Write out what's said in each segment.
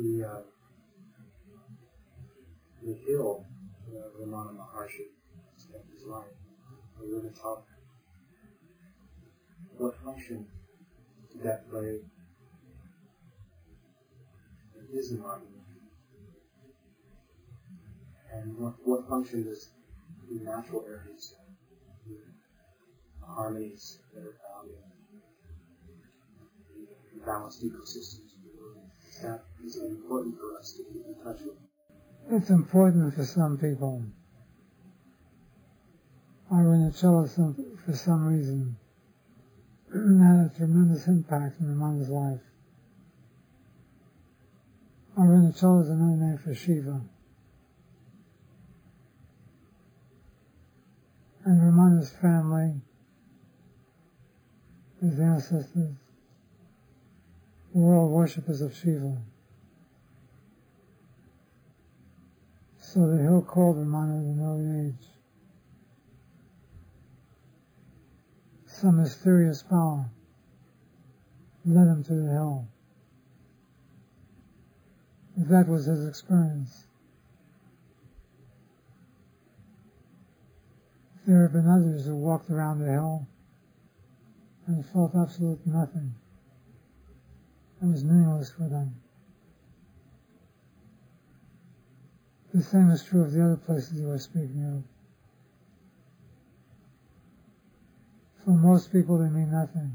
the hill Ramana Maharshi spent his life. We're going to talk what function did that play in his environment, and what function does the natural areas, the harmonies that are found in balanced ecosystems of the world. Is that important for us to keep in touch with? It's important for some people. Arunachala, for some reason, had a tremendous impact on Ramana's life. Arunachala is another name for Shiva. And Ramana's family, his ancestors, were all worshippers of Shiva. So the hill called Ramana at an early age. Some mysterious power led him to the hill. That was his experience. There have been others who walked around the hill and felt absolutely nothing. It was meaningless for them. The same is true of the other places you were speaking of. For most people, they mean nothing.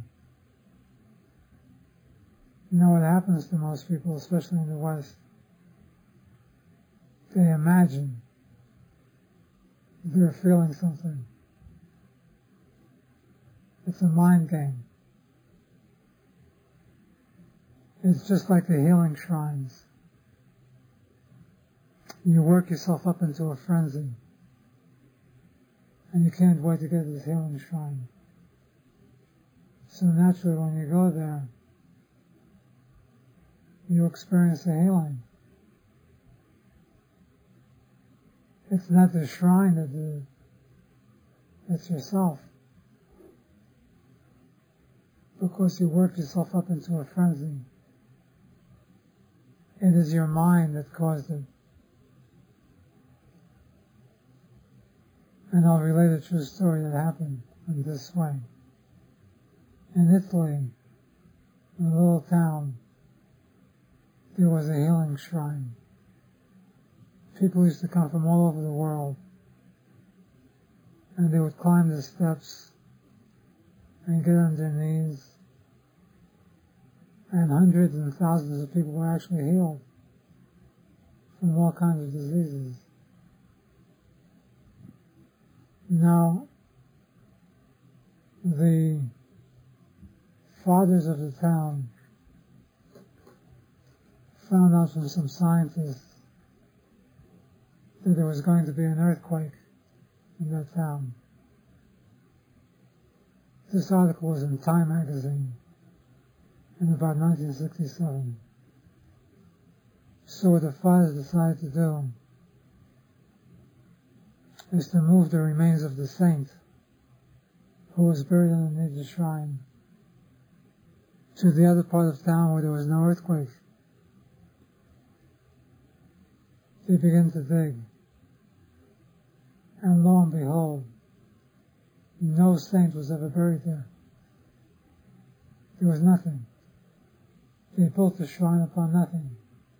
You know what happens to most people, especially in the West? They imagine they're feeling something. It's a mind game. It's just like the healing shrines. You work yourself up into a frenzy, and you can't wait to get to this healing shrine. So naturally, when you go there, you experience a healing. It's not the shrine it's yourself. Because you work yourself up into a frenzy. It is your mind that caused it. And I'll relate a true story that happened in this way. In Italy, in a little town, there was a healing shrine. People used to come from all over the world, and they would climb the steps and get on their knees, and hundreds and thousands of people were actually healed from all kinds of diseases. Now, the fathers of the town found out from some scientists that there was going to be an earthquake in that town. This article was in Time magazine in about 1967. So what the fathers decided to do is to move the remains of the saint who was buried underneath the shrine to the other part of town where there was no earthquake. They began to dig, and lo and behold, no saint was ever buried there. There was nothing. They built the shrine upon nothing.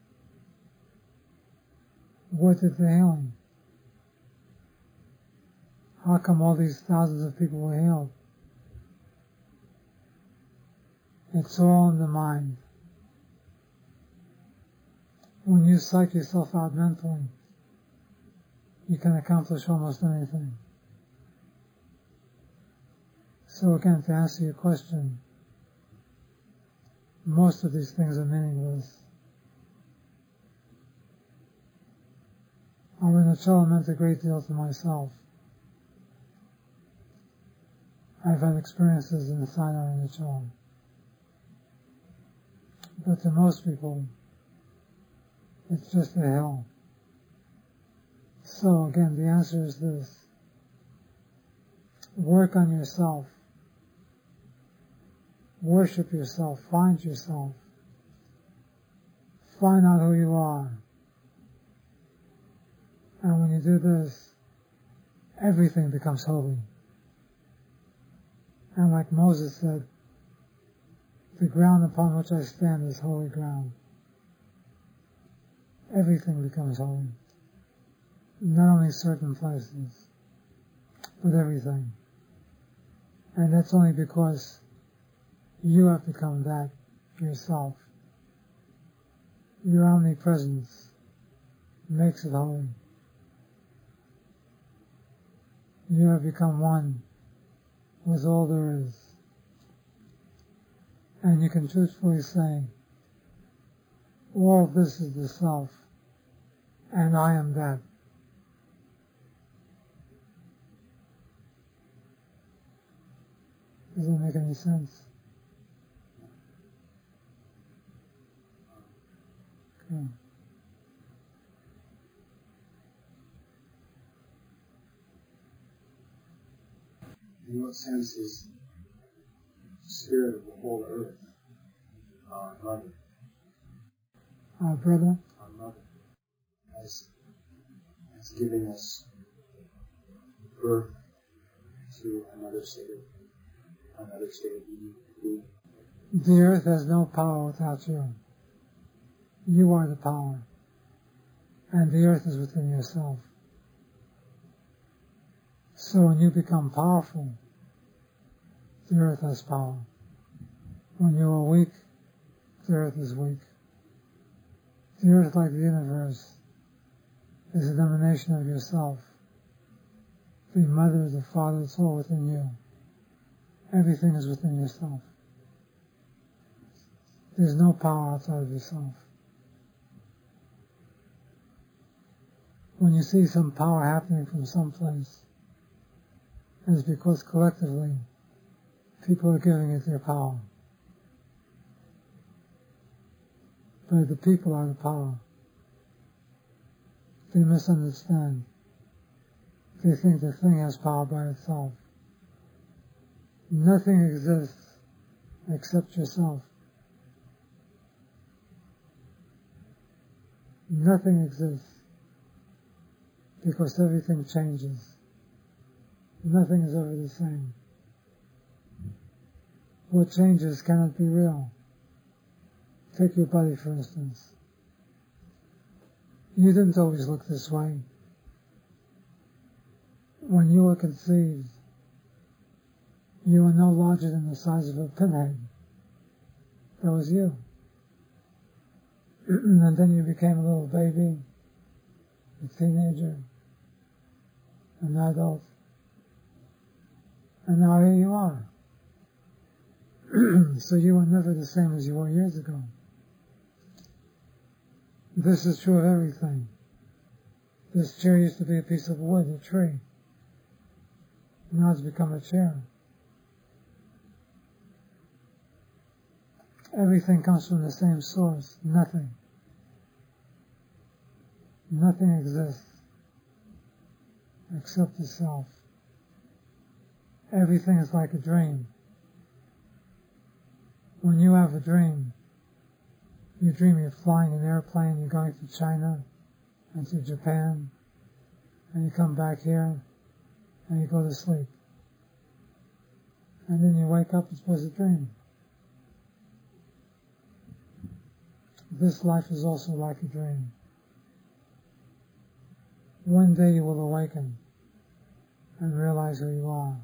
What did the healing? How come all these thousands of people were healed? It's all in the mind. When you psych yourself out mentally, you can accomplish almost anything. So again, to answer your question, most of these things are meaningless. Arunachala meant a great deal to myself. I've had experiences inside Arunachala. But to most people, it's just a hill. So again, the answer is this. Work on yourself. Worship yourself. Find yourself. find out who you are. And when you do this, everything becomes holy. And like Moses said, the ground upon which I stand is holy ground. Everything becomes holy. Not only certain places, but everything. And that's only because you have become that yourself. Your omnipresence makes it holy. You have become one with all there is. And you can truthfully say, all of this is the self, and I am that. Does that make any sense? Okay. In what sense is the spirit of the whole earth our mother? Our brother? Our mother. As giving us birth to another state of being. The earth has no power without you. You are the power. And the earth is within yourself. So when you become powerful, the earth has power. When you are weak, the earth is weak. The earth, like the universe, is an emanation of yourself. The mother, the father, it's all within you. Everything is within yourself. There's no power outside of yourself. When you see some power happening from some place, it's because collectively people are giving it their power. But the people are the power. They misunderstand. They think the thing has power by itself. Nothing exists except yourself. Nothing exists because everything changes. Nothing is ever the same. What changes cannot be real. Take your body, for instance. You didn't always look this way. When you were conceived, you were no larger than the size of a pinhead. That was you. And then you became a little baby, a teenager, an adult. And now here you are. So you were never the same as you were years ago. This is true of everything. This chair used to be a piece of wood, a tree. Now it's become a chair. Everything comes from the same source. Nothing. Nothing exists except the self. Everything is like a dream. When you have a dream, you dream you're flying an airplane, you're going to China and to Japan, and you come back here and you go to sleep. And then you wake up, it was a dream. This life is also like a dream. One day you will awaken and realize who you are.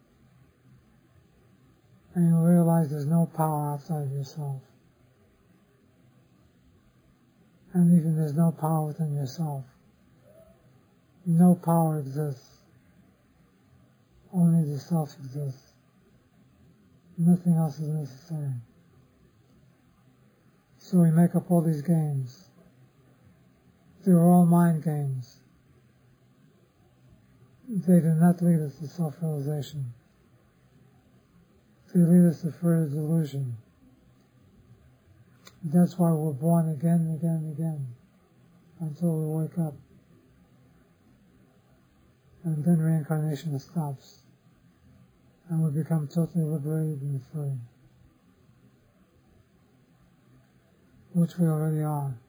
And you'll realize there's no power outside of yourself. And even there's no power within yourself. No power exists. Only the self exists. Nothing else is necessary. So we make up all these games. They're all mind games. They do not lead us to self-realization. They lead us to further delusion. That's why we're born again and again and again, until we wake up. And then reincarnation stops. And we become totally liberated and free. Which we already are.